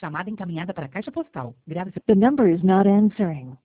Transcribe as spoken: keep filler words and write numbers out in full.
Chamada encaminhada para a caixa postal. Grave seu... The number is not answering.